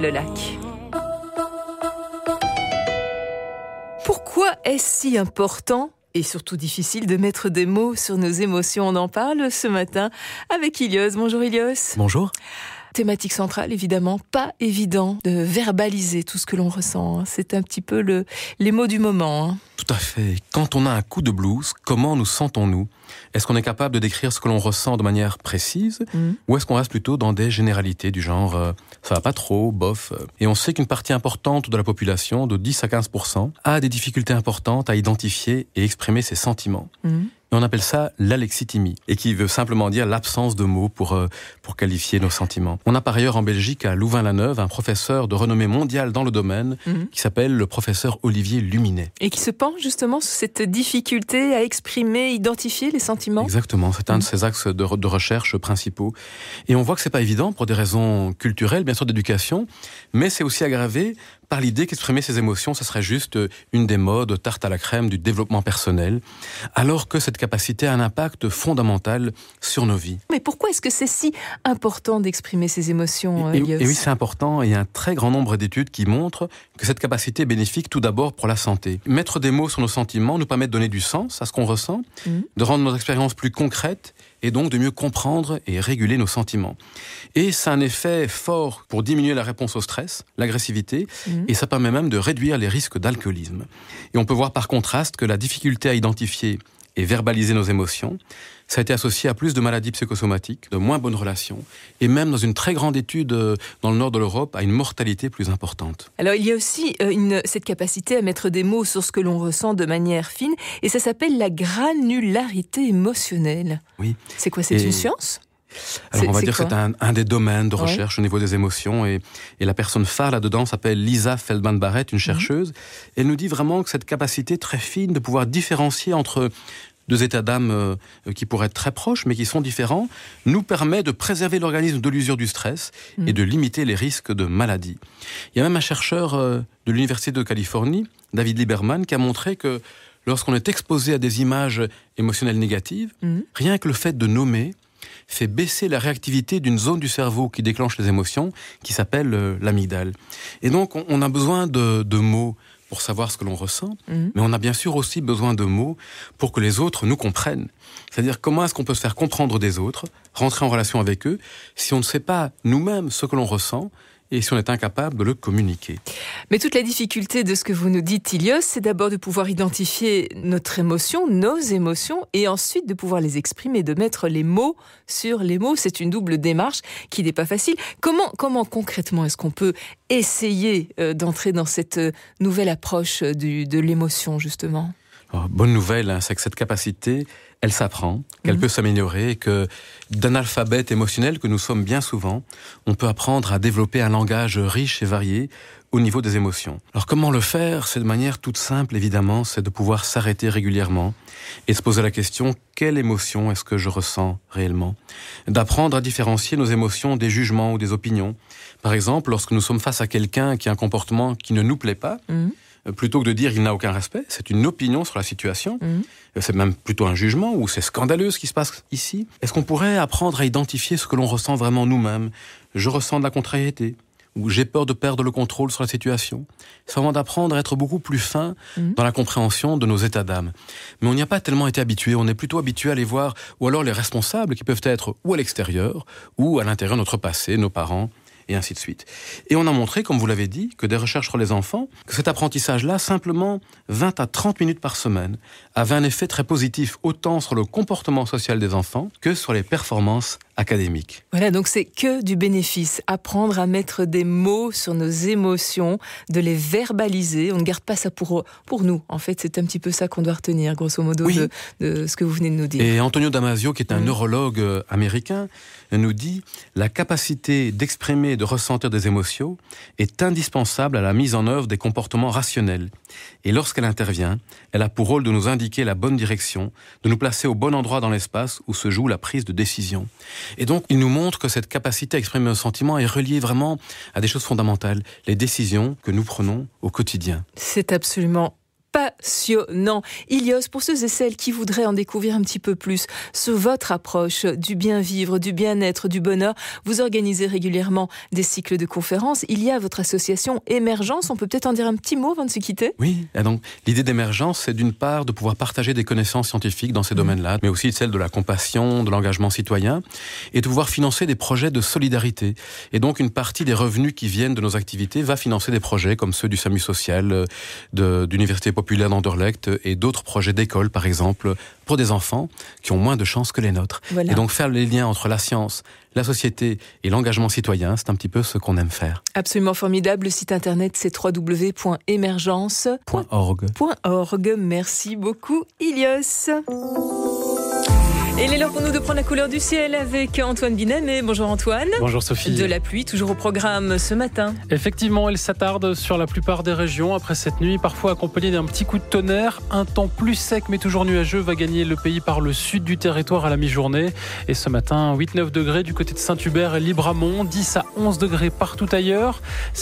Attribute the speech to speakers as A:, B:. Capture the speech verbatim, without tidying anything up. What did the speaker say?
A: le lac. Pourquoi est-ce si important et surtout difficile de mettre des mots sur nos émotions? On en parle ce matin avec Ilios. Bonjour Ilios.
B: Bonjour.
A: Thématique centrale, évidemment, pas évident de verbaliser tout ce que l'on ressent. C'est un petit peu le, les mots du moment. Hein.
B: Tout à fait. Quand on a un coup de blues, comment nous sentons-nous ? Est-ce qu'on est capable de décrire ce que l'on ressent de manière précise mmh. ou est-ce qu'on reste plutôt dans des généralités du genre euh, « ça va pas trop, bof ». Et on sait qu'une partie importante de la population, de dix à quinze pour cent, a des difficultés importantes à identifier et exprimer ses sentiments. Mmh. Et on appelle ça l'alexithymie, et qui veut simplement dire l'absence de mots pour, euh, pour qualifier nos sentiments. On a par ailleurs en Belgique, à Louvain-la-Neuve, un professeur de renommée mondiale dans le domaine, mmh. qui s'appelle le professeur Olivier Luminet.
A: Et qui se penche justement sur cette difficulté à exprimer, identifier les sentiments.
B: Exactement, c'est un mmh. de ses axes de, de recherche principaux. Et on voit que c'est pas évident pour des raisons culturelles, bien sûr d'éducation, mais c'est aussi aggravé par l'idée qu'exprimer ses émotions, ce serait juste une des modes tarte à la crème du développement personnel, alors que cette capacité a un impact fondamental sur nos vies.
A: Mais pourquoi est-ce que c'est si important d'exprimer ses émotions,
B: et,
A: Ilios ?
B: et, et oui, c'est important, et il y a un très grand nombre d'études qui montrent que cette capacité est bénéfique tout d'abord pour la santé. Mettre des mots sur nos sentiments nous permet de donner du sens à ce qu'on ressent, mmh. de rendre nos expériences plus concrètes, et donc de mieux comprendre et réguler nos sentiments. Et ça a un effet fort pour diminuer la réponse au stress, l'agressivité, mmh. et ça permet même de réduire les risques d'alcoolisme. Et on peut voir par contraste que la difficulté à identifier et verbaliser nos émotions, ça a été associé à plus de maladies psychosomatiques, de moins bonnes relations, et même dans une très grande étude dans le nord de l'Europe, à une mortalité plus importante.
A: Alors il y a aussi une, cette capacité à mettre des mots sur ce que l'on ressent de manière fine, et ça s'appelle la granularité émotionnelle. Oui. C'est quoi, c'est et... une science ?
B: Alors
A: c'est,
B: on va
A: c'est
B: dire
A: quoi?
B: que c'est un, un des domaines de recherche ouais. au niveau des émotions, et, et la personne phare là-dedans s'appelle Lisa Feldman-Barrett, une chercheuse. Mmh. Elle nous dit vraiment que cette capacité très fine de pouvoir différencier entre deux états d'âme euh, qui pourraient être très proches, mais qui sont différents, nous permet de préserver l'organisme de l'usure du stress mmh. et de limiter les risques de maladie. Il y a même un chercheur euh, de l'Université de Californie, David Lieberman, qui a montré que lorsqu'on est exposé à des images émotionnelles négatives, mmh. rien que le fait de nommer fait baisser la réactivité d'une zone du cerveau qui déclenche les émotions, qui s'appelle euh, l'amygdale. Et donc, on, on a besoin de, de mots pour savoir ce que l'on ressent, mmh. mais on a bien sûr aussi besoin de mots pour que les autres nous comprennent. C'est-à-dire, comment est-ce qu'on peut se faire comprendre des autres, rentrer en relation avec eux, si on ne sait pas nous-mêmes ce que l'on ressent, et si on est incapable de le communiquer.
A: Mais toute la difficulté de ce que vous nous dites, Ilios, c'est d'abord de pouvoir identifier notre émotion, nos émotions, et ensuite de pouvoir les exprimer, de mettre les mots sur les mots. C'est une double démarche qui n'est pas facile. Comment, comment concrètement est-ce qu'on peut essayer euh, d'entrer dans cette nouvelle approche du, de l'émotion, justement ?
B: Alors, bonne nouvelle, hein, c'est que cette capacité, elle s'apprend, qu'elle mmh. peut s'améliorer, et que d'analphabètes émotionnels que nous sommes bien souvent, on peut apprendre à développer un langage riche et varié au niveau des émotions. Alors comment le faire ? C'est de manière toute simple, évidemment, c'est de pouvoir s'arrêter régulièrement et se poser la question, quelle émotion est-ce que je ressens réellement ? D'apprendre à différencier nos émotions des jugements ou des opinions. Par exemple, lorsque nous sommes face à quelqu'un qui a un comportement qui ne nous plaît pas, mmh. plutôt que de dire il n'a aucun respect, c'est une opinion sur la situation, mmh. c'est même plutôt un jugement, ou c'est scandaleux ce qui se passe ici. Est-ce qu'on pourrait apprendre à identifier ce que l'on ressent vraiment nous-mêmes ? Je ressens de la contrariété, ou j'ai peur de perdre le contrôle sur la situation. C'est vraiment d'apprendre à être beaucoup plus fin mmh. dans la compréhension de nos états d'âme. Mais on n'y a pas tellement été habitué, on est plutôt habitué à les voir, ou alors les responsables qui peuvent être ou à l'extérieur, ou à l'intérieur de notre passé, nos parents, et ainsi de suite. Et on a montré, comme vous l'avez dit, que des recherches sur les enfants, que cet apprentissage-là, simplement vingt à trente minutes par semaine, avait un effet très positif, autant sur le comportement social des enfants que sur les performances académiques.
A: Voilà, donc c'est que du bénéfice. Apprendre à mettre des mots sur nos émotions, de les verbaliser. On ne garde pas ça pour, pour nous. En fait, c'est un petit peu ça qu'on doit retenir, grosso modo, oui. de, de ce que vous venez de nous dire.
B: Et Antonio Damasio, qui est un mmh. neurologue américain, nous dit « La capacité d'exprimer et de ressentir des émotions est indispensable à la mise en œuvre des comportements rationnels. Et lorsqu'elle intervient, elle a pour rôle de nous indiquer la bonne direction, de nous placer au bon endroit dans l'espace où se joue la prise de décision. » Et donc, il nous montre que cette capacité à exprimer nos sentiments est reliée vraiment à des choses fondamentales, les décisions que nous prenons au quotidien.
A: C'est absolument pas passionnant. Ilios, pour ceux et celles qui voudraient en découvrir un petit peu plus sur votre approche du bien-vivre, du bien-être, du bonheur, vous organisez régulièrement des cycles de conférences. Il y a votre association Émergence. On peut peut-être en dire un petit mot avant de se quitter ?
B: Oui, et donc l'idée d'Émergence, c'est d'une part de pouvoir partager des connaissances scientifiques dans ces mmh. domaines-là, mais aussi celle de la compassion, de l'engagement citoyen, et de pouvoir financer des projets de solidarité. Et donc une partie des revenus qui viennent de nos activités va financer des projets comme ceux du SAMU social, de, d'Université populaire d'Anderlecht et d'autres projets d'école, par exemple, pour des enfants qui ont moins de chances que les nôtres. Voilà. Et donc faire les liens entre la science, la société et l'engagement citoyen, c'est un petit peu ce qu'on aime faire.
A: Absolument formidable. Le site internet, c'est w w w point émergence point org. Merci beaucoup, Ilios. Et il est l'heure pour nous de prendre la couleur du ciel avec Antoine Binet. Bonjour Antoine.
C: Bonjour Sophie.
A: De la pluie, toujours au programme ce matin.
C: Effectivement, elle s'attarde sur la plupart des régions après cette nuit, parfois accompagnée d'un petit coup de tonnerre. Un temps plus sec mais toujours nuageux va gagner le pays par le sud du territoire à la mi-journée. Et ce matin, huit neuf degrés du côté de Saint-Hubert et Libramont, dix à onze degrés partout ailleurs.